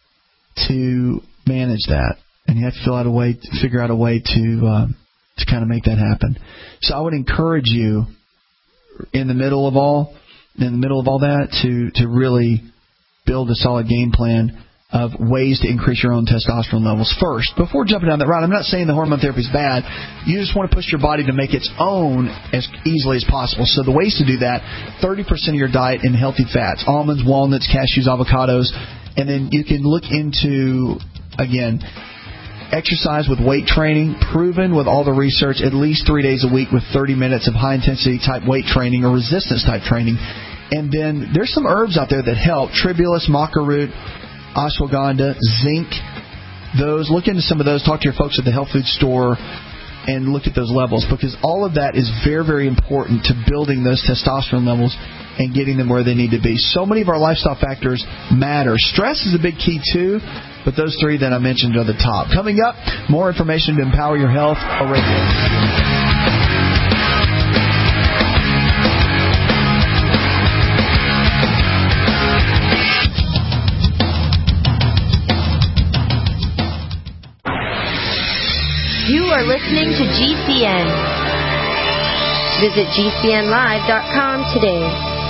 to manage that, and you have to figure out a way to figure out a way to uh, to kind of make that happen. So I would encourage you, in the middle of all, in the middle of all that, to to really build a solid game plan of ways to increase your own testosterone levels first. Before jumping down that route, I'm not saying the hormone therapy is bad. You just want to push your body to make its own as easily as possible. So the ways to do that, thirty percent of your diet in healthy fats, almonds, walnuts, cashews, avocados, and then you can look into, again, exercise with weight training, proven with all the research, at least three days a week with thirty minutes of high-intensity type weight training or resistance type training. And then there's some herbs out there that help, tribulus, maca root, ashwagandha, zinc. Those, look into some of those. Talk to your folks at the health food store and look at those levels, because all of that is very, very important to building those testosterone levels and getting them where they need to be. So many of our lifestyle factors matter. Stress is a big key too, but those three that I mentioned are the top. Coming up, more information to empower your health. Radio. are listening to G C N. Visit G C N live dot com today.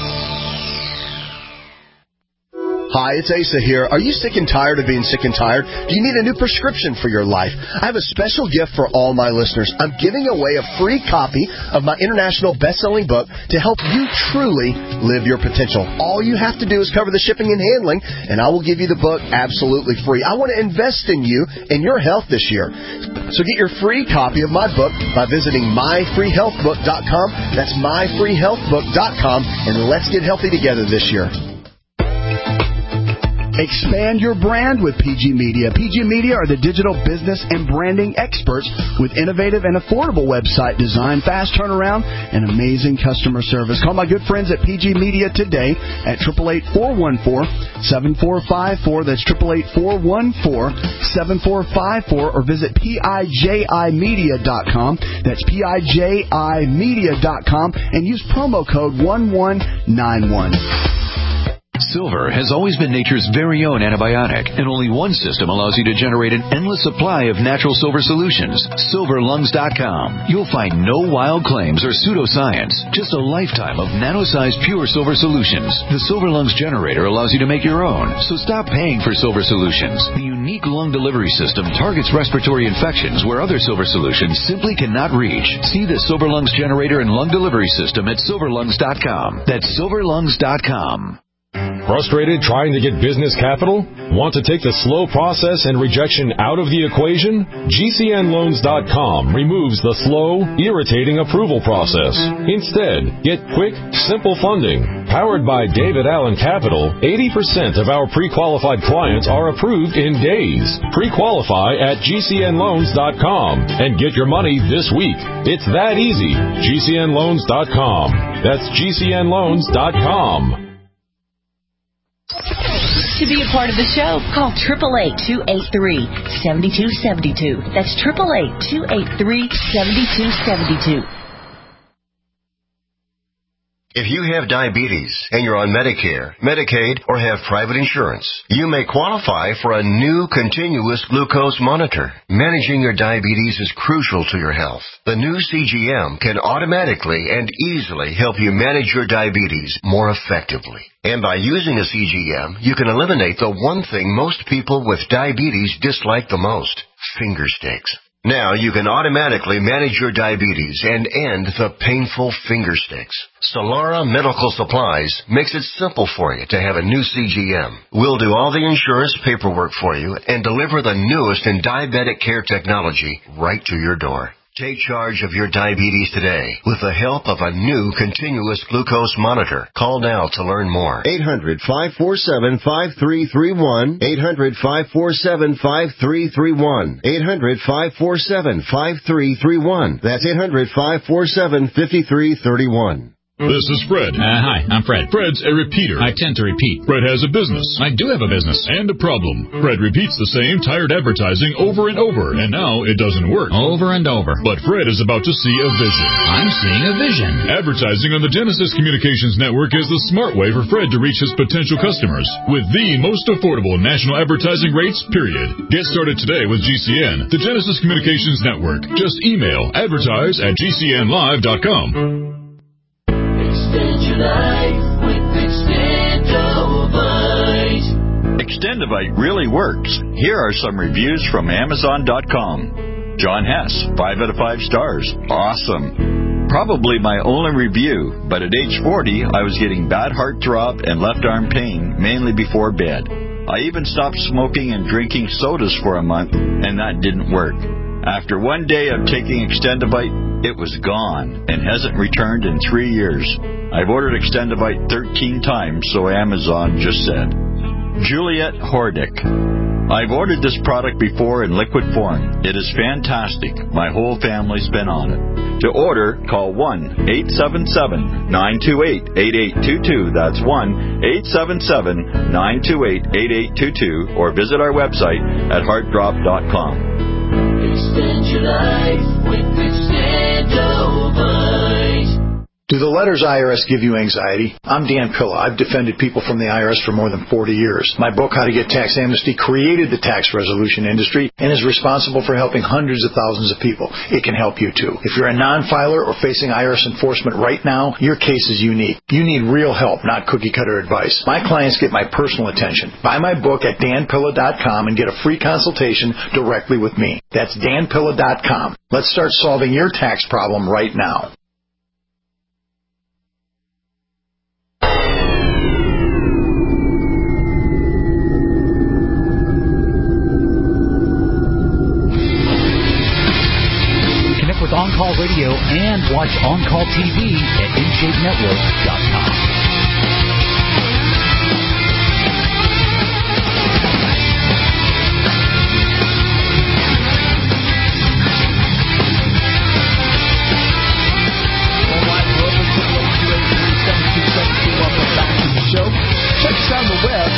Hi, it's Asa here. Are you sick and tired of being sick and tired? Do you need a new prescription for your life? I have a special gift for all my listeners. I'm giving away a free copy of my international best-selling book to help you truly live your potential. All you have to do is cover the shipping and handling, and I will give you the book absolutely free. I want to invest in you and your health this year. So get your free copy of my book by visiting my free health book dot com. That's my free health book dot com, and let's get healthy together this year. Expand your brand with P G Media. P G Media are the digital business and branding experts with innovative and affordable website design, fast turnaround, and amazing customer service. Call my good friends at P G Media today at eight eight eight, four one four, seven four five four. That's eight eight eight, four one four, seven four five four, or visit P I J I media dot com. That's P I J I media dot com and use promo code one one nine one. Silver has always been nature's very own antibiotic, and only one system allows you to generate an endless supply of natural silver solutions. silver lungs dot com. You'll find no wild claims or pseudoscience, just a lifetime of nano-sized pure silver solutions. The Silver Lungs generator allows you to make your own, so stop paying for silver solutions. The unique lung delivery system targets respiratory infections where other silver solutions simply cannot reach. See the Silver Lungs generator and lung delivery system at silver lungs dot com. That's silver lungs dot com. Frustrated trying to get business capital? Want to take the slow process and rejection out of the equation? G C N loans dot com removes the slow, irritating approval process. Instead, get quick, simple funding. Powered by David Allen Capital, eighty percent of our pre-qualified clients are approved in days. Pre-qualify at G C N loans dot com and get your money this week. It's that easy. G C N loans dot com. That's G C N loans dot com. To be a part of the show, call eight eight eight, two eight three, seven two seven two. That's eight eight eight, two eight three, seven two seven two. If you have diabetes and you're on Medicare, Medicaid, or have private insurance, you may qualify for a new continuous glucose monitor. Managing your diabetes is crucial to your health. The new C G M can automatically and easily help you manage your diabetes more effectively. And by using a C G M, you can eliminate the one thing most people with diabetes dislike the most: finger sticks. Now you can automatically manage your diabetes and end the painful finger sticks. Solara Medical Supplies makes it simple for you to have a new C G M. We'll do all the insurance paperwork for you and deliver the newest in diabetic care technology right to your door. Take charge of your diabetes today with the help of a new continuous glucose monitor. Call now to learn more. eight hundred, five four seven, five three three one. eight hundred, five four seven, five three three one. eight hundred, five four seven, five three three one. That's eight hundred, five four seven, five three three one. This is Fred. Uh, hi, I'm Fred. Fred's a repeater. I tend to repeat. Fred has a business. I do have a business. And a problem. Fred repeats the same tired advertising over and over, and now it doesn't work. Over and over. But Fred is about to see a vision. I'm seeing a vision. Advertising on the Genesis Communications Network is the smart way for Fred to reach his potential customers with the most affordable national advertising rates, period. Get started today with G C N, the Genesis Communications Network. Just email advertise at G C N live dot com. Extend your life with Extendovite. Extendovite really works. Here are some reviews from Amazon dot com. John Hess, five out of five stars. Awesome. Probably my only review, but at age forty, I was getting bad heartthrob and left arm pain, mainly before bed. I even stopped smoking and drinking sodas for a month, and that didn't work. After one day of taking Extendovite, it was gone and hasn't returned in three years. I've ordered Extendovite thirteen times, so Amazon just said. Juliet Hordick. I've ordered this product before in liquid form. It is fantastic. My whole family's been on it. To order, call one eight seven seven, nine two eight, eight eight two two. That's one eight seven seven, nine two eight, eight eight two two, or visit our website at heart drop dot com. Extend your life with Extendovite. Do the letters I R S give you anxiety? I'm Dan Pilla. I've defended people from the I R S for more than forty years. My book, How to Get Tax Amnesty, created the tax resolution industry and is responsible for helping hundreds of thousands of people. It can help you too. If you're a non-filer or facing I R S enforcement right now, your case is unique. You need real help, not cookie-cutter advice. My clients get my personal attention. Buy my book at dan pilla dot com and get a free consultation directly with me. That's dan pilla dot com. Let's start solving your tax problem right now. With On Call Radio and watch On Call T V at in shape network dot com. Welcome back to the show. Check us out on the web.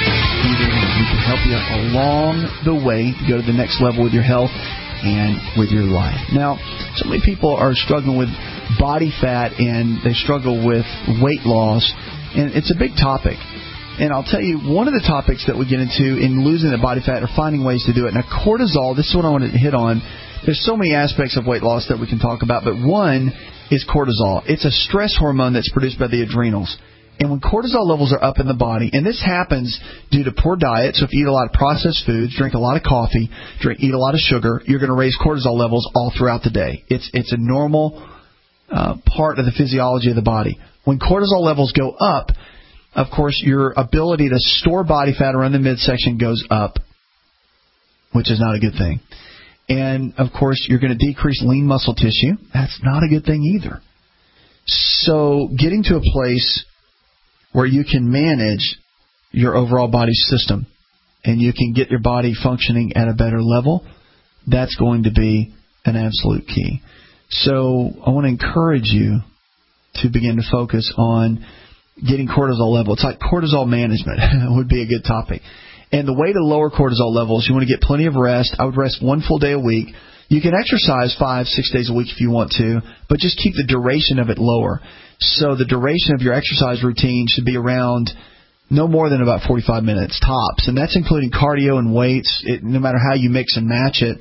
We can help you along the way to go to the next level with your health and with your life. Now, so many people are struggling with body fat and they struggle with weight loss, and it's a big topic. And I'll tell you, one of the topics that we get into in losing the body fat or finding ways to do it. Now, cortisol, this is what I want to hit on. There's so many aspects of weight loss that we can talk about, but one is cortisol. It's a stress hormone that's produced by the adrenals. And when cortisol levels are up in the body, and this happens due to poor diet, so if you eat a lot of processed foods, drink a lot of coffee, drink, eat a lot of sugar, you're going to raise cortisol levels all throughout the day. It's it's a normal uh, part of the physiology of the body. When cortisol levels go up, of course, your ability to store body fat around the midsection goes up, which is not a good thing. And, of course, you're going to decrease lean muscle tissue. That's not a good thing either. So getting to a place where you can manage your overall body system and you can get your body functioning at a better level, that's going to be an absolute key. So I want to encourage you to begin to focus on getting cortisol level. It's like cortisol management would be a good topic. And the way to lower cortisol levels, you want to get plenty of rest. I would rest one full day a week. You can exercise five, six days a week if you want to, but just keep the duration of it lower. So the duration of your exercise routine should be around no more than about forty-five minutes tops, and that's including cardio and weights. It, no matter how you mix and match it,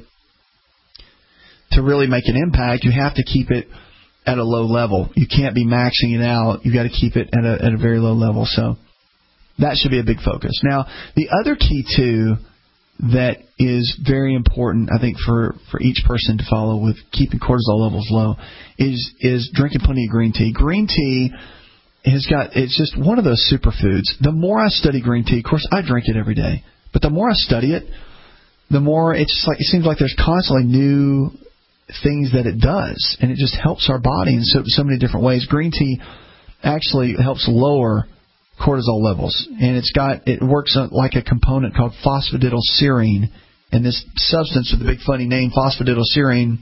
to really make an impact, you have to keep it at a low level. You can't be maxing it out. You've got to keep it at a, at a very low level. So that should be a big focus. Now, the other key, too, that is very important, I think, for, for each person to follow with keeping cortisol levels low is is drinking plenty of green tea. Green tea has got, it's just one of those superfoods. The more I study green tea, of course, I drink it every day, but the more I study it, the more it's just like, it seems like there's constantly new things that it does, and it just helps our body in so, so many different ways. Green tea actually helps lower cortisol levels, and it's got it works like a component called phosphatidylserine, and this substance with the big funny name, phosphatidylserine,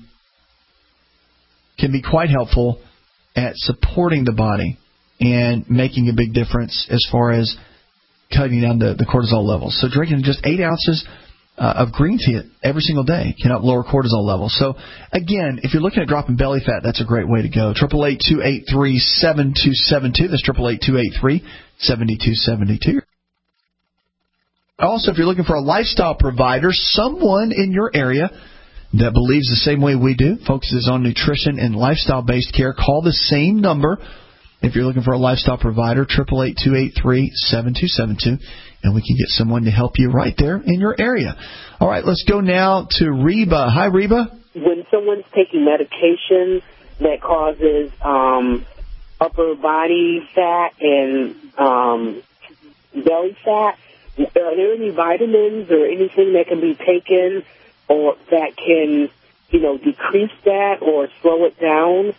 can be quite helpful at supporting the body and making a big difference as far as cutting down the, the cortisol levels. So drinking just eight ounces uh, of green tea every single day can help lower cortisol levels. So again, if you're looking at dropping belly fat, that's a great way to go. eight eight eight, two eight three, seven two seven two. That's eight eight eight, two eight three, seven two seven two. Also, if you're looking for a lifestyle provider, someone in your area that believes the same way we do, focuses on nutrition and lifestyle-based care, call the same number if you're looking for a lifestyle provider, eight eight eight, two eight three, seven two seven two, and we can get someone to help you right there in your area. All right, let's go now to Reba. Hi, Reba. When someone's taking medication that causes um, upper body fat and um, belly fat, are there any vitamins or anything that can be taken or that can, you know, decrease that or slow it down?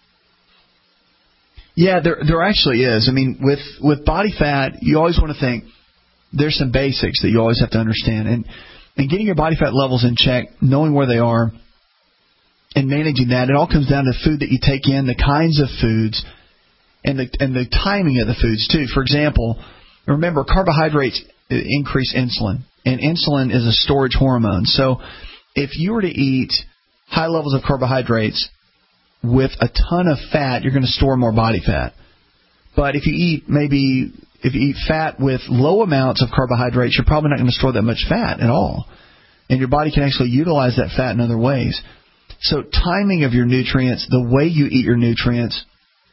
Yeah, there there actually is. I mean, with, with body fat, you always want to think there's some basics that you always have to understand. And, and getting your body fat levels in check, knowing where they are, and managing that, it all comes down to food that you take in, the kinds of foods, and the and the timing of the foods, too. For example, remember, carbohydrates increase insulin, and insulin is a storage hormone. So if you were to eat high levels of carbohydrates with a ton of fat, you're going to store more body fat. But if you eat maybe if you eat fat with low amounts of carbohydrates, you're probably not going to store that much fat at all. And your body can actually utilize that fat in other ways. So timing of your nutrients, the way you eat your nutrients,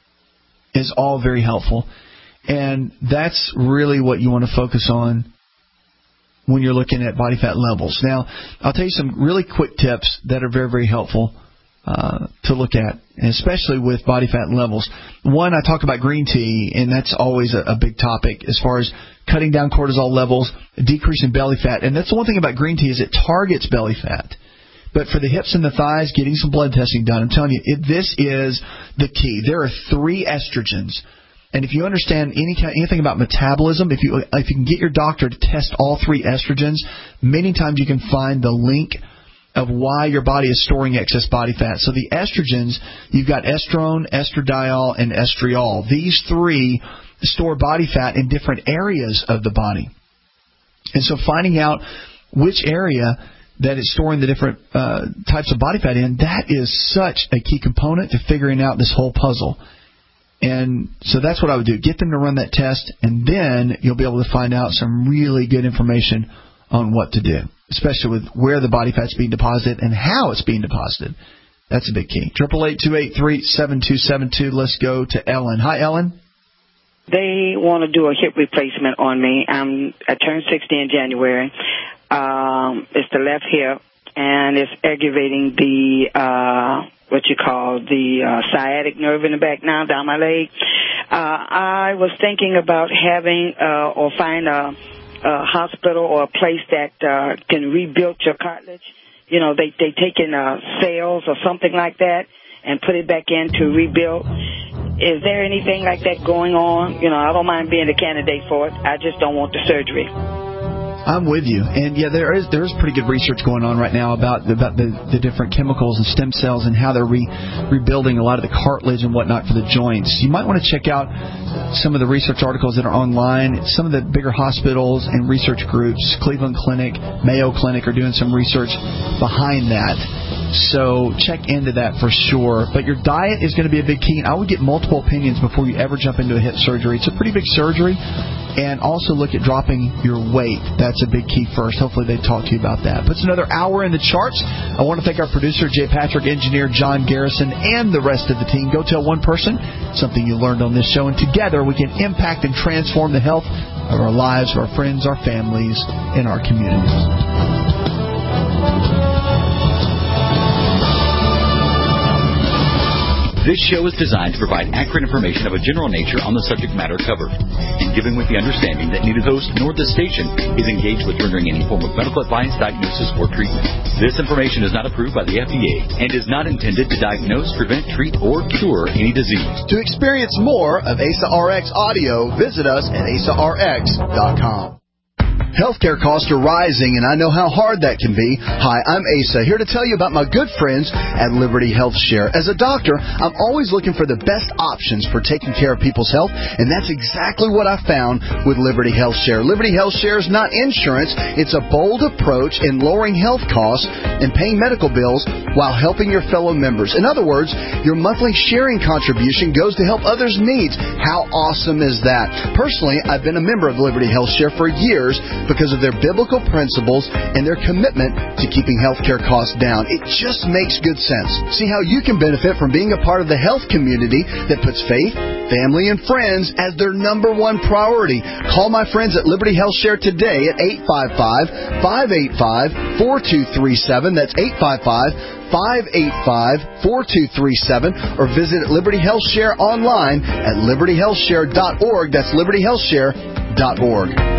is all very helpful. And that's really what you want to focus on when you're looking at body fat levels. Now, I'll tell you some really quick tips that are very, very helpful uh, to look at, and especially with body fat levels. One, I talk about green tea, and that's always a, a big topic as far as cutting down cortisol levels, decreasing belly fat. And that's the one thing about green tea is it targets belly fat. But for the hips and the thighs, getting some blood testing done, I'm telling you, it, this is the key. There are three estrogens. And if you understand any anything about metabolism, if you if you can get your doctor to test all three estrogens, many times you can find the link of why your body is storing excess body fat. So the estrogens, you've got estrone, estradiol, and estriol. These three store body fat in different areas of the body. And so finding out which area that is storing the different uh, types of body fat in, that is such a key component to figuring out this whole puzzle. And so that's what I would do. Get them to run that test, and then you'll be able to find out some really good information on what to do, especially with where the body fat's being deposited and how it's being deposited. That's a big key. eight eight eight, two eight three, seven two seven two. Let's go to Ellen. Hi, Ellen. They want to do a hip replacement on me. I'm, I turned sixty in January. Um, it's the left hip, and it's aggravating the... Uh, what you call the uh, sciatic nerve in the back now, down my leg. Uh, I was thinking about having uh, or find a, a hospital or a place that uh, can rebuild your cartilage. You know, they, they take in uh, cells or something like that and put it back in to rebuild. Is there anything like that going on? You know, I don't mind being a candidate for it. I just don't want the surgery. I'm with you, and yeah, there is there is pretty good research going on right now about about the, the different chemicals and stem cells and how they're re, rebuilding a lot of the cartilage and whatnot for the joints. You might want to check out some of the research articles that are online. Some of the bigger hospitals and research groups, Cleveland Clinic, Mayo Clinic, are doing some research behind that. So check into that for sure. But your diet is going to be a big key. I would get multiple opinions before you ever jump into a hip surgery. It's a pretty big surgery. And also look at dropping your weight. That's a big key first. Hopefully they talk to you about that. But it's another hour in the charts. I want to thank our producer, Jay Patrick, engineer John Garrison, and the rest of the team. Go tell one person something you learned on this show, and together we can impact and transform the health of our lives, of our friends, our families, and our communities. This show is designed to provide accurate information of a general nature on the subject matter covered, and given with the understanding that neither host nor the station is engaged with rendering any form of medical advice, diagnosis, or treatment. This information is not approved by the F D A and is not intended to diagnose, prevent, treat, or cure any disease. To experience more of A S A R X audio, visit us at A S A R X dot com. Healthcare costs are rising, and I know how hard that can be. Hi, I'm Asa, here to tell you about my good friends at Liberty Health Share. As a doctor, I'm always looking for the best options for taking care of people's health, and that's exactly what I found with Liberty Health Share. Liberty Health Share is not insurance. It's a bold approach in lowering health costs and paying medical bills while helping your fellow members. In other words, your monthly sharing contribution goes to help others' needs. How awesome is that? Personally, I've been a member of Liberty Health Share for years because of their biblical principles and their commitment to keeping healthcare costs down. It just makes good sense. See how you can benefit from being a part of the health community that puts faith, family, and friends as their number one priority. Call my friends at Liberty Health Share today at eight five five, five eight five, four two three seven. That's eight five five, five eight five, four two three seven, or visit Liberty Health Share online at liberty health share dot org. That's liberty health share dot org.